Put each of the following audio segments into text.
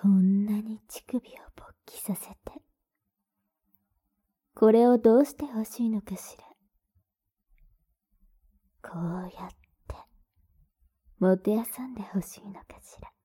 こんなに乳首を勃起させて、これをどうしてほしいのかしら。こうやってもてあそんでほしいのかしら。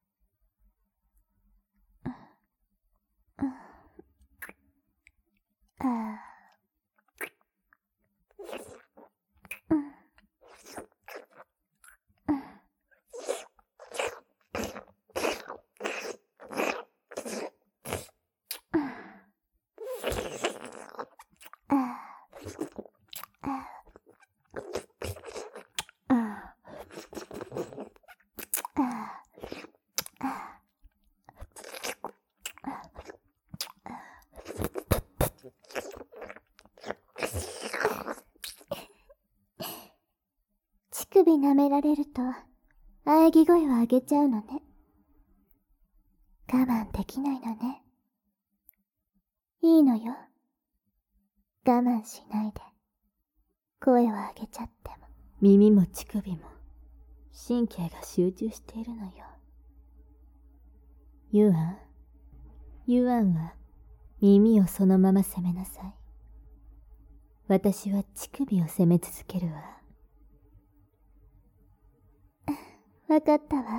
乳首舐められると喘ぎ声を上げちゃうのね。我慢できないのね。いいのよ。我慢しないで声を上げちゃっても。耳も乳首も神経が集中しているのよ。ユアンは耳をそのまま責めなさい。私は乳首を責め続けるわ。わかったわ。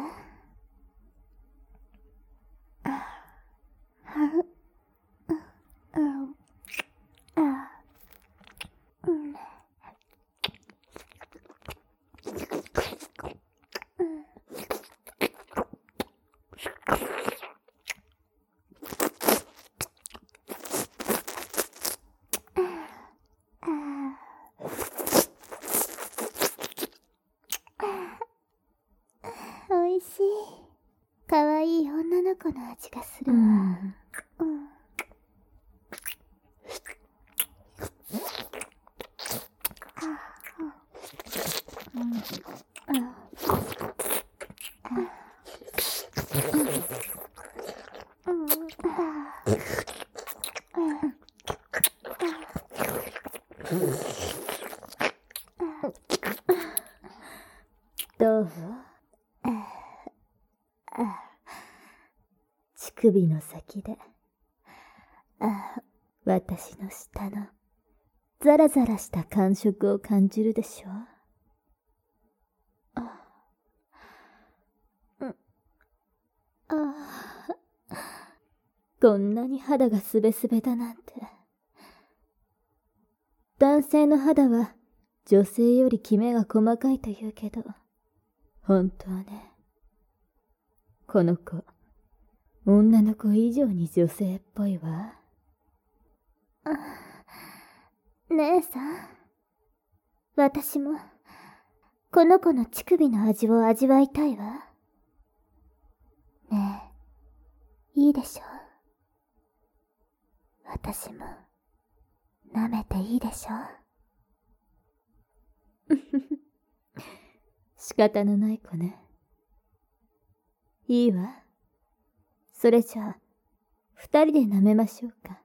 おいしい。かわいい女の子の味がするわ。どう？乳首の先で、私の舌のザラザラした感触を感じるでしょ？こんなに肌がスベスベだなんて。男性の肌は女性よりキメが細かいと言うけど、本当はね。この子、女の子以上に女性っぽいわ。姉さん、私もこの子の乳首の味を味わいたいわ。ねえ、いいでしょ？私も舐めていいでしょ？仕方のない子ね。いいわ。それじゃあ、二人で舐めましょうか。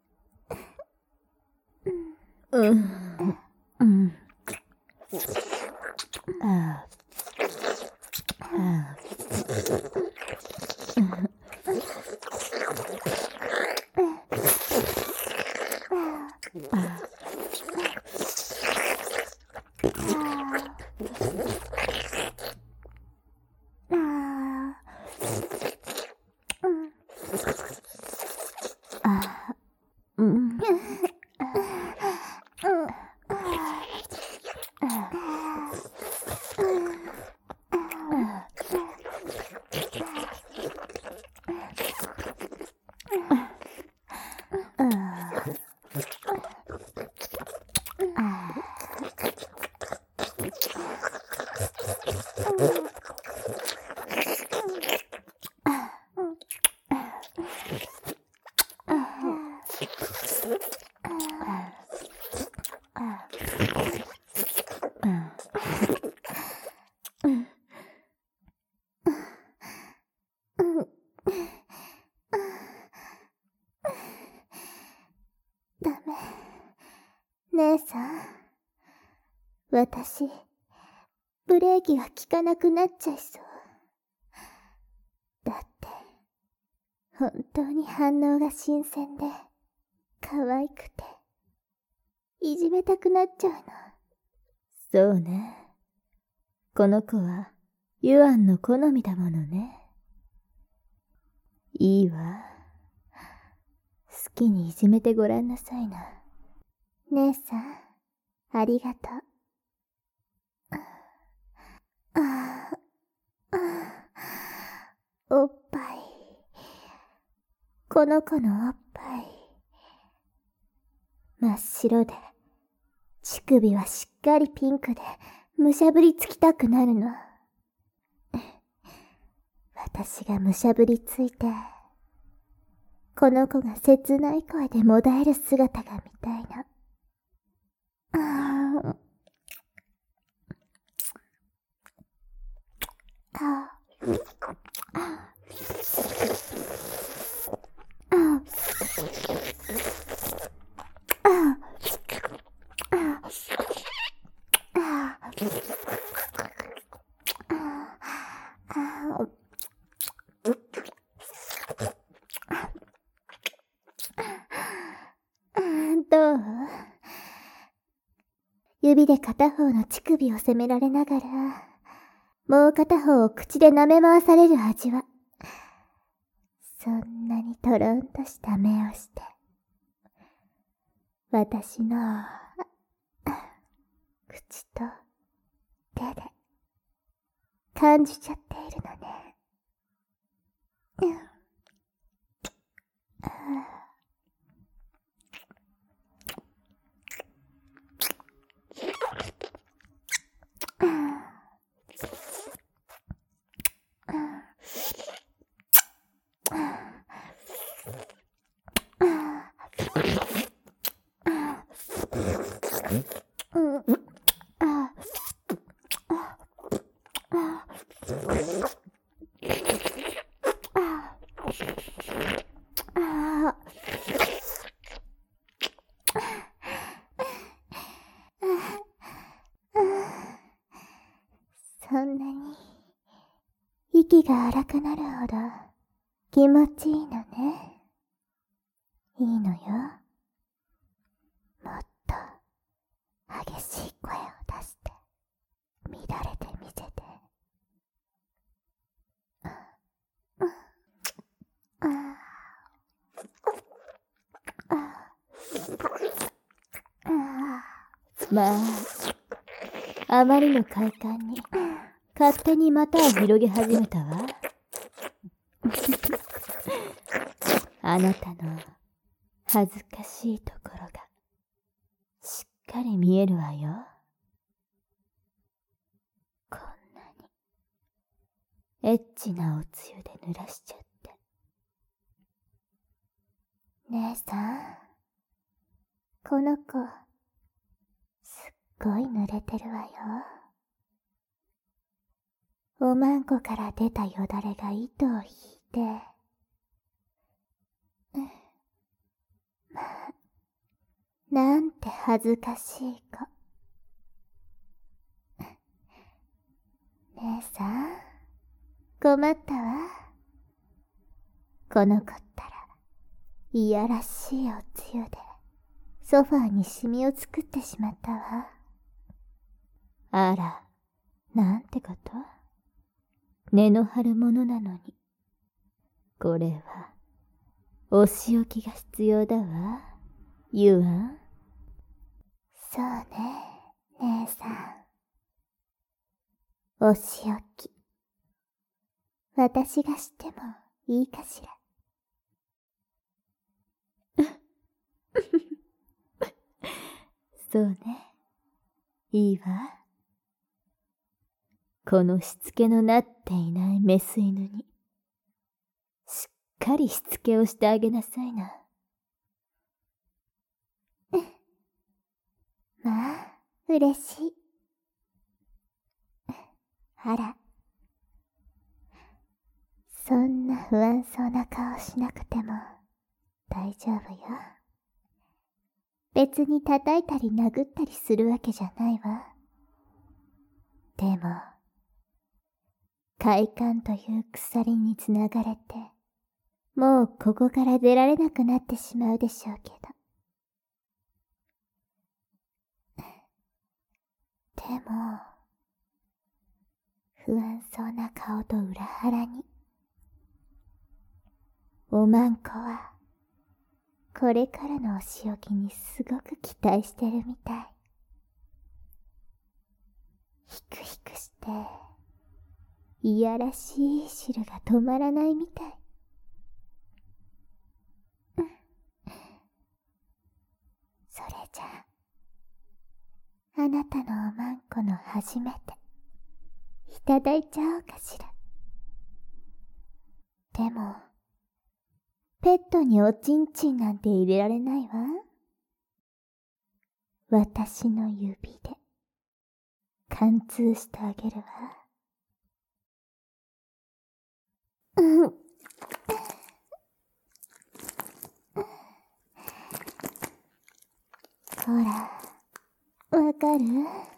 ダメ。姉さん、私、ブレーキが効かなくなっちゃいそう。だって、 本当に反応が新鮮で、可愛くて、いじめたくなっちゃうの。 そうね。この子は、ユアンの好みだものね。いいわ。好きにいじめてごらんなさいな。 姉さん、ありがとう。おっぱい。この子のおっぱい。真っ白で、乳首はしっかりピンクで、むしゃぶりつきたくなるの。私がむしゃぶりついて、この子が切ない声でもだえる姿が見たいの。どう？指で片方の乳首を責められながら、もう片方を口で舐め回される味は、そんなにとろんとした目をして、私の口と手で感じちゃっているのね。そんなに息が荒くなるほど気持ちいいのね。いいのよ。もっと激しい声を出して乱れてみせて。 まあ、あまりの快感に勝手に股を広げ始めたわ。あなたの恥ずかしいところがしっかり見えるわよ。こんなにエッチなおつゆで濡らしちゃって。 姉さん、この子、すっごい濡れてるわよ。おまんこから出たよだれが糸を引いて、まあ、なんて恥ずかしい子。姉さん、困ったわ。この子ったら、いやらしいおつゆで、ソファーにシミを作ってしまったわ。 あら、なんてこと？根の張るものなのに。これは、お仕置きが必要だわ、ユアン。 そうね、姉さん。お仕置き。私がしてもいいかしら。 そうね。いいわ。このしつけのなっていないメス犬に、しっかりしつけをしてあげなさいな。 まあ、嬉しい。あら。そんな不安そうな顔しなくても大丈夫よ。別に叩いたり殴ったりするわけじゃないわ。でも、快感という鎖につながれて、 もうここから出られなくなってしまうでしょうけど。でも、不安そうな顔と裏腹に、おまんこは、これからのお仕置きにすごく期待してるみたい。ヒクヒクして、いやらしい汁が止まらないみたい。それじゃあ、あなたのおまんこの初めて、いただいちゃおうかしら。でも、ペットにおちんちんなんて入れられないわ。私の指で、貫通してあげるわ。ほら、わかる？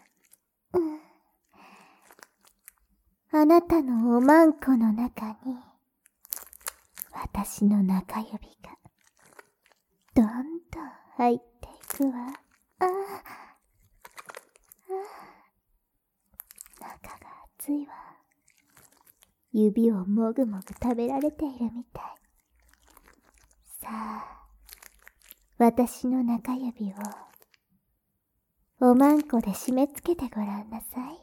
あなたのおまんこの中に、私の中指が、どんどん入っていくわ。中が熱いわ。指をもぐもぐ食べられているみたい。さあ、私の中指を、おまんこで締め付けてごらんなさい。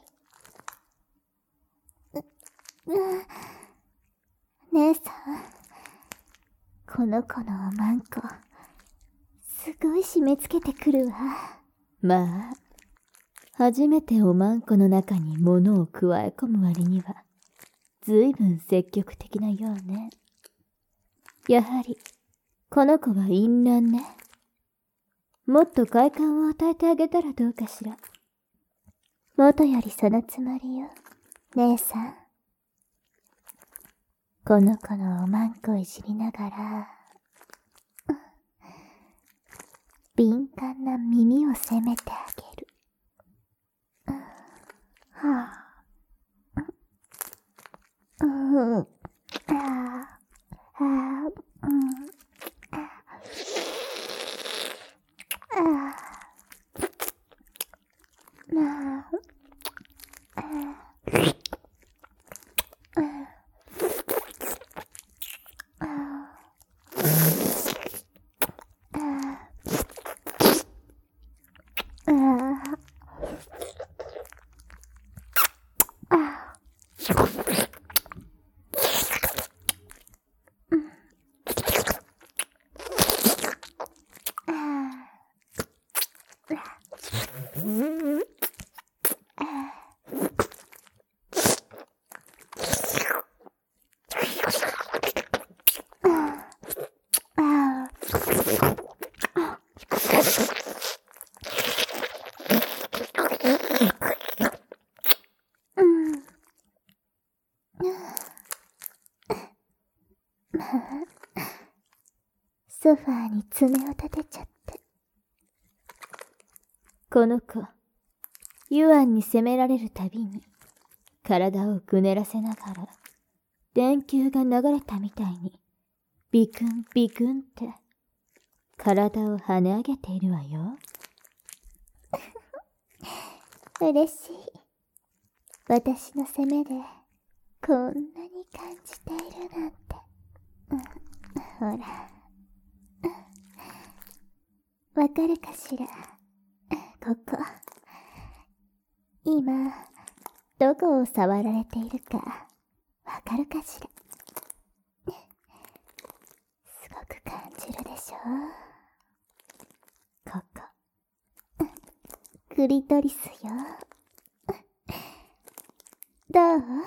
姉さん、この子のおまんこ、すごい締め付けてくるわ。 まあ、初めておまんこの中に物を加え込む割には、ずいぶん積極的なようね。やはり、この子は淫乱ね。もっと快感を与えてあげたらどうかしら。 元よりそのつもりよ、姉さん。この子のおまんこいじりながら、敏感な耳を責めてあげる。はソファーに爪を立てちゃって。 この子、ユアンに責められるたびに、体をぐねらせながら、電球が流れたみたいに、ビクンビクンって、体を跳ね上げているわよ。 嬉しい。私の責めで、こんなに感じているなんて。ほら。わかるかしら、ここ。今、どこを触られているか、わかるかしら。すごく感じるでしょ。ここ。クリトリスよ。ど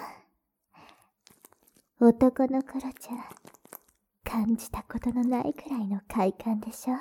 う？男の頃じゃ、感じたことのないくらいの快感でしょ。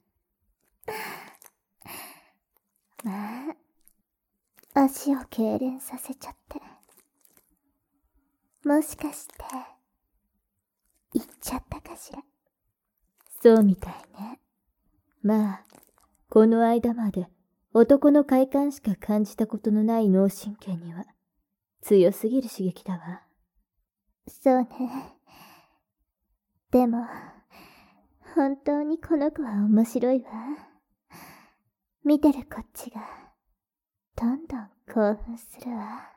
まあ、足を痙攣変させちゃって。もしかして、言っちゃったかしら。 そうみたいね。まあ、この間まで男の快感しか感じたことのない脳神経には強すぎる刺激だわ。 そうね。でも、本当にこの子は面白いわ。見てるこっちが、どんどん興奮するわ。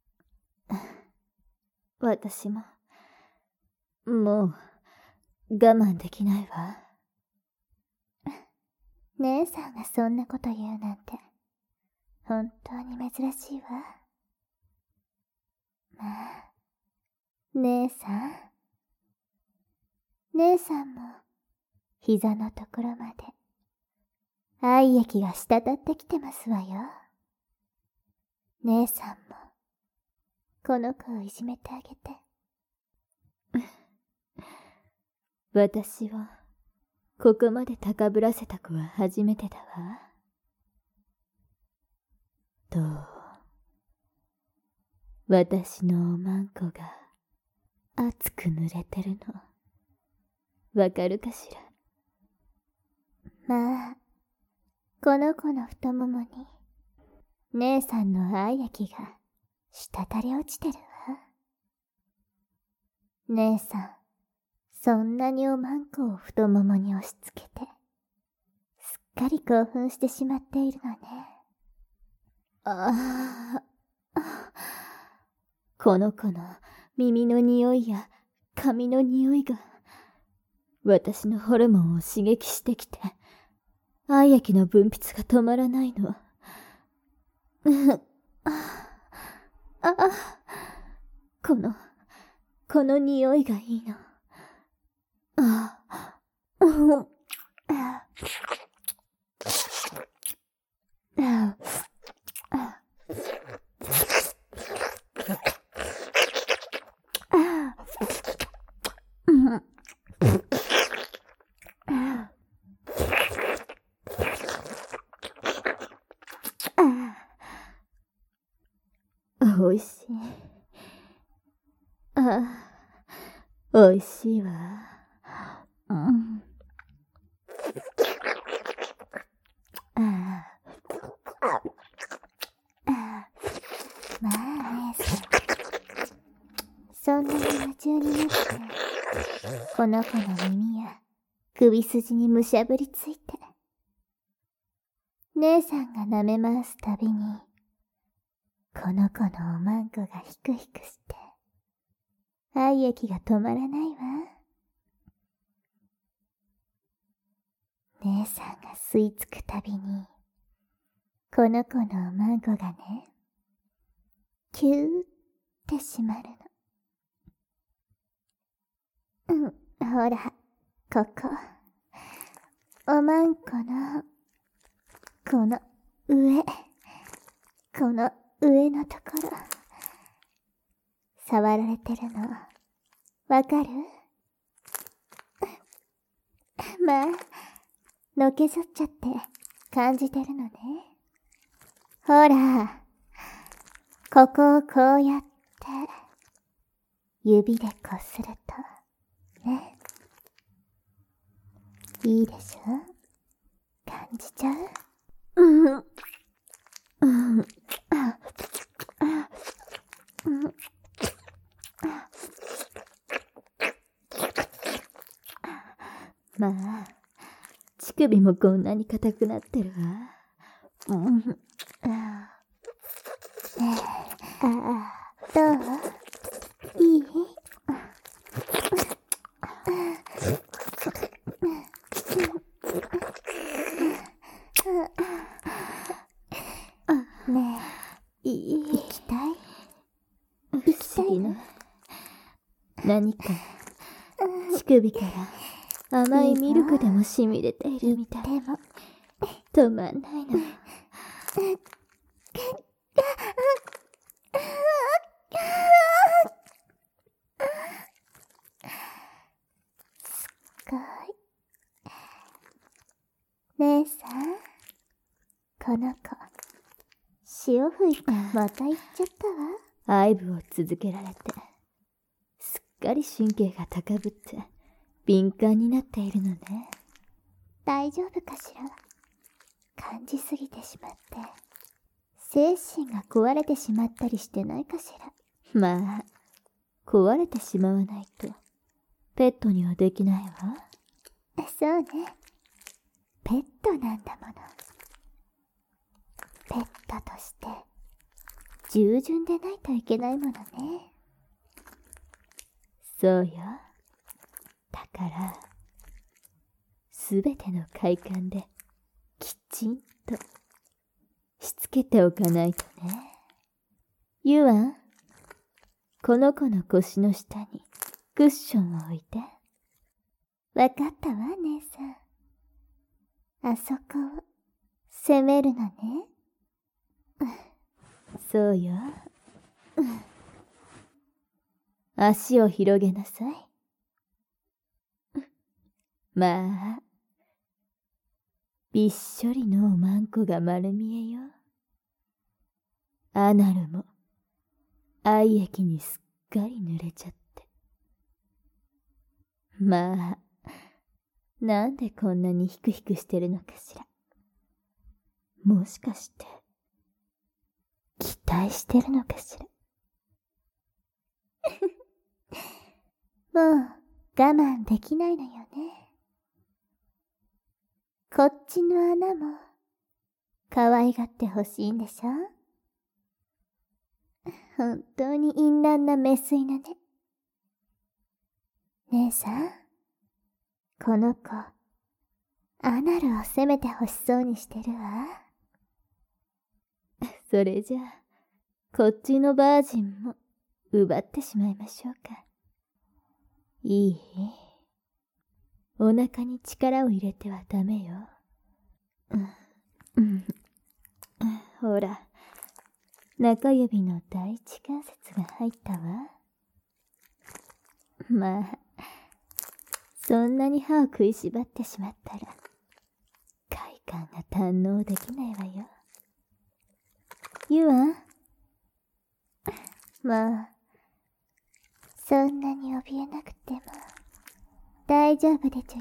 私も、もう、我慢できないわ。 姉さんがそんなこと言うなんて、本当に珍しいわ。まあ、姉さんも、膝のところまで、愛液が滴ってきてますわよ。姉さんも、この子をいじめてあげて。 私を、ここまで高ぶらせた子は初めてだわ。どう？私のおまんこが、熱く濡れてるの、わかるかしら？ まあ、この子の太ももに、姉さんの愛液が、滴り落ちてるわ。姉さん、そんなにおまんこを太ももに押し付けて、すっかり興奮してしまっているのね。 この子の耳の匂いや髪の匂いが、私のホルモンを刺激してきて、愛液の分泌が止まらないの。この匂いがいいの。おいしい。おいしいわ。 まあ、姉さん。そんなに夢中になって、この子の耳や首筋にむしゃぶりついて、姉さんが舐め回すたびに、この子のおまんこがヒクヒクして、愛液が止まらないわ。姉さんが吸い付くたびに、この子のおまんこがね、キューってしまるの。ほら、ここ。おまんこの、この上のところ。触られてるの、わかる？まあ、のけぞっちゃって感じてるのね。ほら、ここをこうやって、指でこすると、ね。いいでしょ？感じちゃう？ まあ、乳首もこんなに硬くなってるわ。 どう？いい？ねえ、行きたい？ 不思議ね。何か、乳首から甘いミルクでも染み出ているみたい。 でも、 止まんないの。 すごい。姉さん、この子、 潮吹いてまた行っちゃったわ。 愛撫を続けられて、すっかり神経が高ぶって敏感になっているのね。 大丈夫かしら。感じすぎてしまって、精神が壊れてしまったりしてないかしら。 まあ、壊れてしまわないと、ペットにはできないわ。 そうね。ペットなんだもの。ペットとして、従順でないといけないものね。 そうよ。だから、すべての快感で、きちんと、しつけておかないとね。ユアン、この子の腰の下にクッションを置いて。 わかったわ、姉さん。あそこを、攻めるのね。 そうよ。足を広げなさい。まあ、びっしょりのおまんこが丸見えよ。アナルも、愛液にすっかり濡れちゃって。まあ、なんでこんなにヒクヒクしてるのかしら。もしかして、期待してるのかしら。 もう我慢できないのよね。こっちの穴も可愛がってほしいんでしょ。本当に淫乱なメス犬ね。姉さん、この子、アナルを責めてほしそうにしてるわ。 それじゃあ、こっちのバージンも奪ってしまいましょうか。いい？お腹に力を入れてはダメよ。ほら、中指の第一関節が入ったわ。まあ、そんなに歯を食いしばってしまったら、快感が堪能できないわよ。ユアン？ まあ、そんなに怯えなくても大丈夫でちゅよ。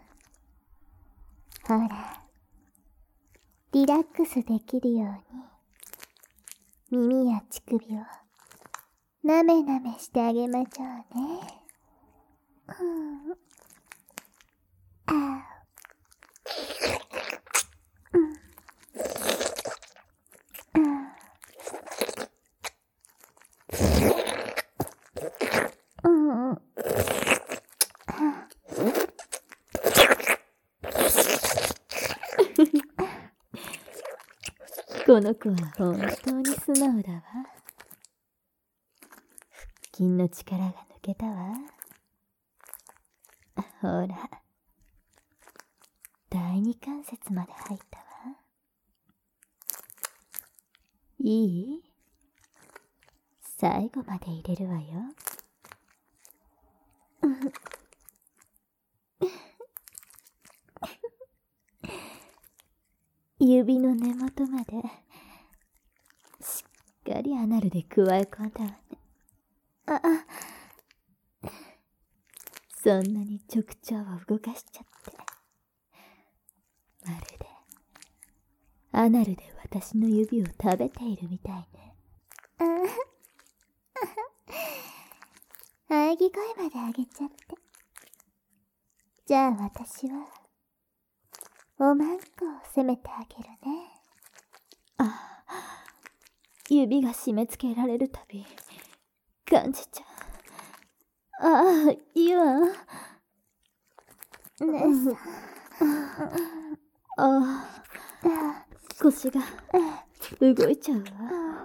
ほら、リラックスできるように耳や乳首をなめなめしてあげましょうね。 この子は本当に素直だわ。腹筋の力が抜けたわ。ほら、第二関節まで入ったわ。いい？最後まで入れるわよ。指の根元までしっかりアナルで加え込んだわね。そんなに直腸を動かしちゃって、まるでアナルで私の指を食べているみたいね。 喘ぎ声まで上げちゃって。じゃあ私はおまんこを責めてあげるね。 指が締め付けられるたび感じちゃう。ユアン。 姉さん。 腰が動いちゃうわ。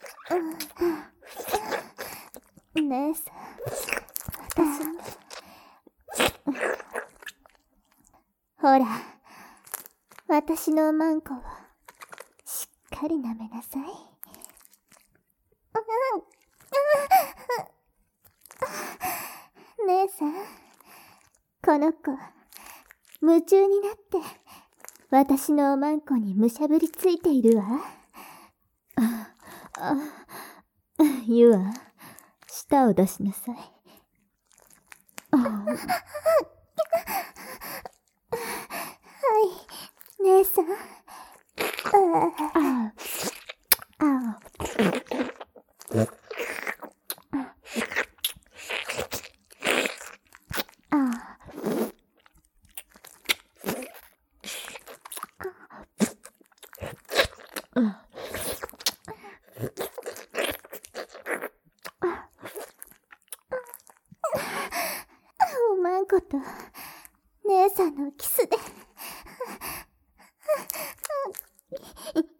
姉さん、私も。ほら、私のおまんこをしっかり舐めなさい。姉さん、この子、夢中になって私のおまんこにむしゃぶりついているわ。 ユア、舌を出しなさい。 はい、姉さん。おまんこと、姉さんのキスで、いっちゃい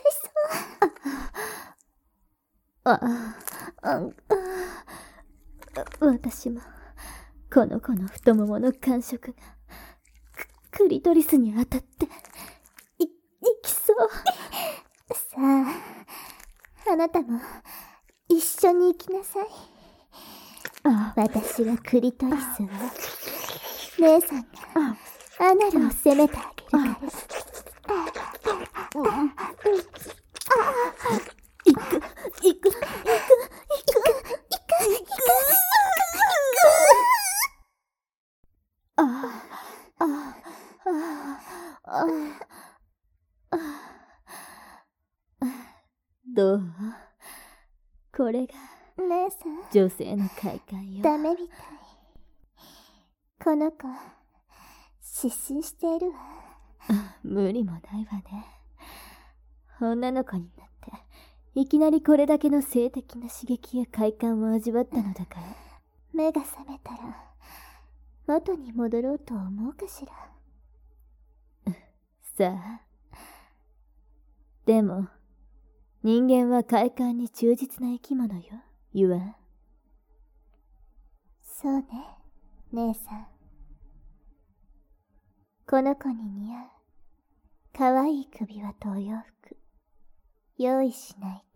そう。 私も、この子の太ももの感触が、クリトリスに当たって、いきそう。 さあ、あなたも、一緒に行きなさい。私がクリトリスを、姉さんが、アナルを責めてあげるから。 行く。どう？これが姉さん、 女性の快感よ。 ダメみたい。この子、失神しているわ。 無理もないわね。女の子になっていきなりこれだけの性的な刺激や快感を味わったのだから。 目が覚めたら元に戻ろうと思うかしら。 さあ。でも人間は快感に忠実な生き物よ、ユア。 そうね、姉さん。この子に似合う可愛い首輪とお洋服用意しないと。